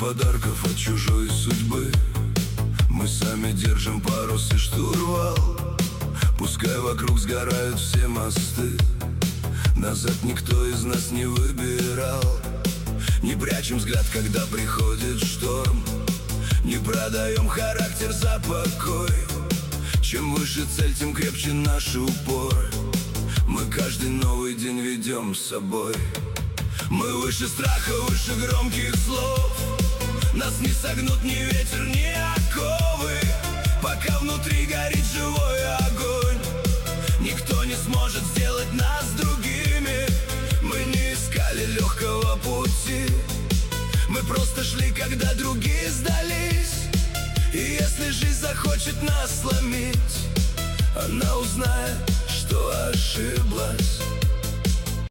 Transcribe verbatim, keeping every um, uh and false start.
подарков от чужой судьбы. Мы сами держим парус и штурвал. Пускай вокруг сгорают все мосты, назад никто из нас не выбирал. Не прячем взгляд, когда приходит шторм, не продаем характер за покой. Чем выше цель, тем крепче наш упор. Мы каждый новый день ведем с собой. Мы выше страха, выше громких слов. Нас не согнут ни ветер, ни оковы. Пока внутри горит живой огонь, никто не сможет сделать нас другими. Мы не искали легкого пути, мы просто шли, когда другие сдались. И если жизнь захочет нас сломить, она узнает, что ошиблась.